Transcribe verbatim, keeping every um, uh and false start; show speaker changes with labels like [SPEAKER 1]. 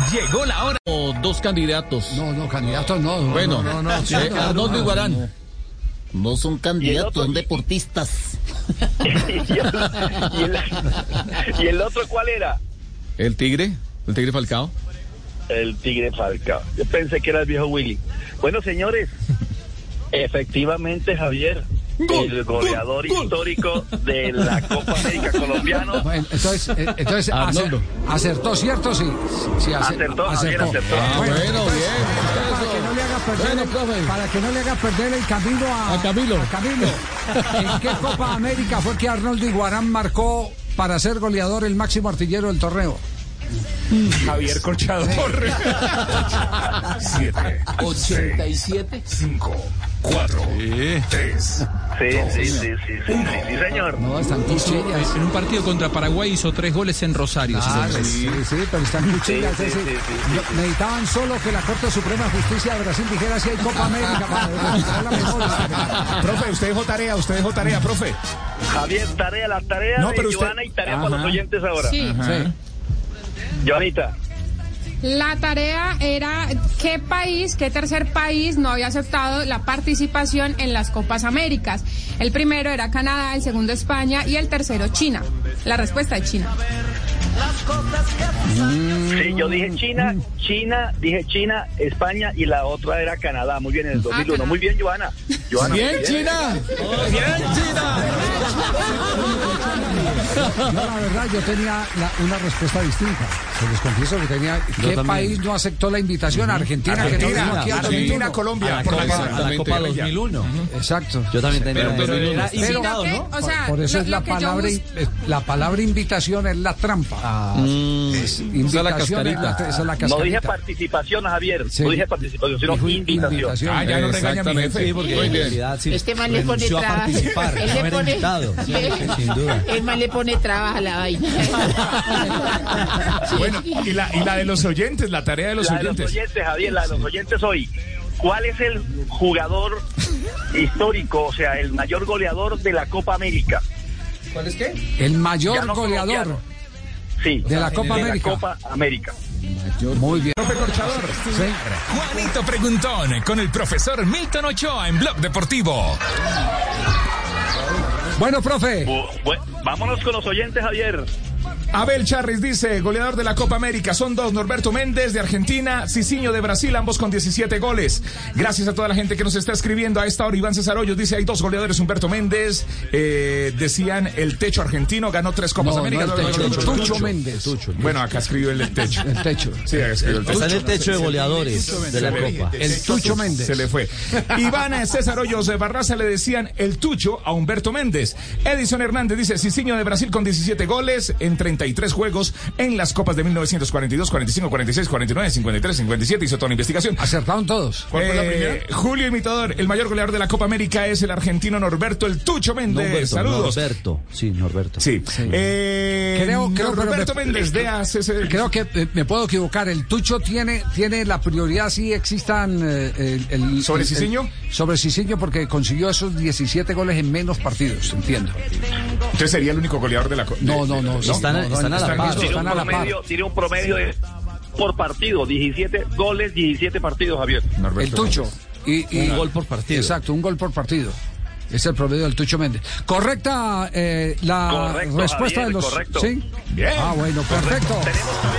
[SPEAKER 1] Llegó la hora.
[SPEAKER 2] O dos candidatos.
[SPEAKER 3] No, no, candidatos no. no
[SPEAKER 2] bueno,
[SPEAKER 3] no, no, no, sí,
[SPEAKER 2] eh,
[SPEAKER 3] no,
[SPEAKER 2] Arnoldo
[SPEAKER 3] no,
[SPEAKER 2] Iguarán.
[SPEAKER 3] no.
[SPEAKER 2] No son candidatos, son deportistas.
[SPEAKER 4] ¿Y, el, ¿Y el otro cuál era?
[SPEAKER 2] ¿El Tigre? ¿El Tigre Falcao?
[SPEAKER 4] El Tigre Falcao. Yo pensé que era el viejo Willy. Bueno, señores, efectivamente, Javier,
[SPEAKER 2] Gol,
[SPEAKER 4] el goleador
[SPEAKER 2] gol,
[SPEAKER 4] histórico gol. de la Copa América colombiano.
[SPEAKER 3] Bueno, entonces, eh, entonces acer, acertó, ¿cierto? Sí, sí acer,
[SPEAKER 4] acertó,
[SPEAKER 3] acertó.
[SPEAKER 4] acertó.
[SPEAKER 2] Ah, bueno,
[SPEAKER 3] bueno,
[SPEAKER 2] bien.
[SPEAKER 3] Para que no le haga perder,
[SPEAKER 2] Bueno,
[SPEAKER 3] el,
[SPEAKER 2] profe.
[SPEAKER 3] para que no le haga perder el camino a,
[SPEAKER 2] A Camilo.
[SPEAKER 3] a Camilo. ¿En qué Copa América fue que Arnoldo Iguarán marcó para ser goleador el máximo artillero del torneo?
[SPEAKER 1] Javier Corchador.
[SPEAKER 5] siete,
[SPEAKER 2] ochenta y siete.
[SPEAKER 5] cinco, cuatro, tres.
[SPEAKER 4] Sí, sí, sí, sí, sí, sí, sí, señor.
[SPEAKER 3] No, están cuchillas.
[SPEAKER 1] En un partido contra Paraguay hizo tres goles en Rosario.
[SPEAKER 3] Claro,
[SPEAKER 1] sí,
[SPEAKER 3] sí, sí, pero están cuchillas.
[SPEAKER 4] Sí, sí,
[SPEAKER 3] ese-
[SPEAKER 4] sí, sí, sí,
[SPEAKER 3] no,
[SPEAKER 4] sí.
[SPEAKER 3] necesitaban solo que la Corte Suprema de Justicia de Brasil dijera si hay Copa América para recuperar la memoria.
[SPEAKER 1] Profe, usted dejó tarea, usted dejó tarea, profe.
[SPEAKER 4] Javier, tarea, la tarea
[SPEAKER 1] No,
[SPEAKER 4] de
[SPEAKER 1] pero usted-
[SPEAKER 4] Joana y tarea
[SPEAKER 1] Ajá.
[SPEAKER 4] para los oyentes ahora.
[SPEAKER 6] Sí.
[SPEAKER 3] Sí.
[SPEAKER 4] Joanita,
[SPEAKER 6] La tarea era qué país, qué tercer país no había aceptado la participación en las Copas Américas. El primero era Canadá, el segundo España y el tercero China. La respuesta es China.
[SPEAKER 4] sí, yo dije China, China, dije China, España y la otra era Canadá. Muy bien, en el dos mil uno.
[SPEAKER 6] Canadá.
[SPEAKER 4] Muy bien, Joana. Joana, muy
[SPEAKER 2] Bien, China. Bien, China.
[SPEAKER 3] Yo la verdad, yo tenía la- una respuesta distinta. Se les confieso que tenía. ¿Qué país no aceptó la invitación? Argentina, que no vino aquí al dos mil uno.
[SPEAKER 1] Colombia,
[SPEAKER 7] por la
[SPEAKER 1] Copa-
[SPEAKER 7] Copa, a la Copa dos mil uno.
[SPEAKER 3] Exacto.
[SPEAKER 7] Yo también tenía.
[SPEAKER 2] Pero- pero era
[SPEAKER 6] Sino
[SPEAKER 7] invitado,
[SPEAKER 6] que,
[SPEAKER 7] ¿no?
[SPEAKER 6] o sea,
[SPEAKER 3] Por eso
[SPEAKER 6] lo-
[SPEAKER 3] es la
[SPEAKER 6] lo que yo
[SPEAKER 3] palabra,
[SPEAKER 6] bus-
[SPEAKER 3] eh, la palabra invitación es la trampa.
[SPEAKER 2] Mm,
[SPEAKER 3] Es
[SPEAKER 2] esa es la
[SPEAKER 3] invitación es la,
[SPEAKER 2] cascarita.
[SPEAKER 3] esa es la
[SPEAKER 4] No dije
[SPEAKER 3] cascarita.
[SPEAKER 4] participación, Javier.
[SPEAKER 3] Sí.
[SPEAKER 4] No dije participación, sino
[SPEAKER 3] Dijo
[SPEAKER 4] invitación.
[SPEAKER 1] Ah, ya no regaña a mi
[SPEAKER 2] Exactamente.
[SPEAKER 1] jefe.
[SPEAKER 7] Sí, porque
[SPEAKER 2] Muy
[SPEAKER 7] en
[SPEAKER 2] bien.
[SPEAKER 7] realidad sí
[SPEAKER 8] Este man le pone
[SPEAKER 7] renunció a
[SPEAKER 8] trabas.
[SPEAKER 7] participar,
[SPEAKER 8] Él
[SPEAKER 7] no
[SPEAKER 8] le
[SPEAKER 7] era
[SPEAKER 8] pone-
[SPEAKER 7] invitado. Sí, sin duda.
[SPEAKER 8] El man le pone trabas a la vaina.
[SPEAKER 1] Bueno, y la, y la de los oyentes, la tarea de los
[SPEAKER 4] La de los
[SPEAKER 1] oyentes.
[SPEAKER 4] oyentes, Javier, la de los oyentes hoy. ¿Cuál es el jugador histórico, o sea, el mayor goleador de la Copa América?
[SPEAKER 1] ¿Cuál es qué?
[SPEAKER 3] El
[SPEAKER 4] Ya
[SPEAKER 3] mayor
[SPEAKER 4] no
[SPEAKER 3] goleador
[SPEAKER 4] colombiano. Sí.
[SPEAKER 3] de la Copa
[SPEAKER 4] de
[SPEAKER 3] América.
[SPEAKER 4] La Copa América.
[SPEAKER 3] Muy bien.
[SPEAKER 1] Profe Corchador.
[SPEAKER 3] Sí.
[SPEAKER 9] Juanito Preguntón con el profesor Milton Ochoa en Blog Deportivo.
[SPEAKER 3] Bueno, profe.
[SPEAKER 4] Bu- bu- vámonos con los oyentes, Javier.
[SPEAKER 1] Abel Charris dice, goleador de la Copa América, son dos, Norberto Méndez de Argentina, Cicinho de Brasil, ambos con diecisiete goles. Gracias a toda la gente que nos está escribiendo a esta hora. Iván César Hoyos dice, hay dos goleadores, Humberto Méndez, eh, decían el Techo argentino, ganó tres Copas
[SPEAKER 3] No,
[SPEAKER 1] América.
[SPEAKER 3] no el Techo, el Tucho Méndez.
[SPEAKER 1] Bueno, acá escribió el Techo.
[SPEAKER 3] El Techo.
[SPEAKER 1] Sí, acá escribió el Techo.
[SPEAKER 7] Está en el techo de goleadores de la Copa.
[SPEAKER 3] El Tucho Méndez.
[SPEAKER 1] Se le fue. Iván César Hoyos de Barraza le decían el Tucho a Humberto Méndez. Edison Hernández dice, Cicinho de Brasil con diecisiete goles en treinta y tres juegos en las Copas de mil novecientos cuarenta y dos, cuarenta y cinco, cuarenta y seis, cuarenta y nueve, cincuenta y tres, cincuenta y siete. Hizo toda una investigación.
[SPEAKER 3] Acertaron todos.
[SPEAKER 1] ¿Cuál fue la primera? Julio Imitador, el mayor goleador de la Copa América es el argentino Norberto el Tucho Méndez.
[SPEAKER 7] Norberto,
[SPEAKER 1] Saludos.
[SPEAKER 7] Norberto. Sí, Norberto.
[SPEAKER 1] Sí. Eh,
[SPEAKER 3] Creo- creo que
[SPEAKER 1] Norberto
[SPEAKER 3] Norberto-
[SPEAKER 1] Méndez de A C C.
[SPEAKER 3] Creo que eh, me puedo equivocar. El Tucho tiene tiene la prioridad si existan eh, el, el-
[SPEAKER 1] ¿Sobre
[SPEAKER 3] el-
[SPEAKER 1] Cicinho?
[SPEAKER 3] el- sobre Cicinho porque consiguió esos diecisiete goles en menos partidos, entiendo.
[SPEAKER 1] Entonces sería el único goleador de la Copa.
[SPEAKER 3] No, no, no.
[SPEAKER 7] Están-
[SPEAKER 3] no, no,
[SPEAKER 7] están a la
[SPEAKER 3] están-
[SPEAKER 7] par.
[SPEAKER 4] Tiene
[SPEAKER 3] Están
[SPEAKER 4] un
[SPEAKER 3] a la par.
[SPEAKER 4] promedio, tiene un promedio de, por partido, diecisiete goles, diecisiete partidos, Javier.
[SPEAKER 1] Norberto
[SPEAKER 3] El Tucho. Y, y-
[SPEAKER 7] Un gol por partido.
[SPEAKER 3] Exacto, un gol por partido. Es el promedio del Tucho Méndez. Correcta eh, la
[SPEAKER 4] Correcto,
[SPEAKER 3] respuesta
[SPEAKER 4] Javier,
[SPEAKER 3] de los.
[SPEAKER 4] correcto.
[SPEAKER 3] ¿Sí?
[SPEAKER 1] Bien.
[SPEAKER 3] Ah, bueno, perfecto.
[SPEAKER 4] Tenemos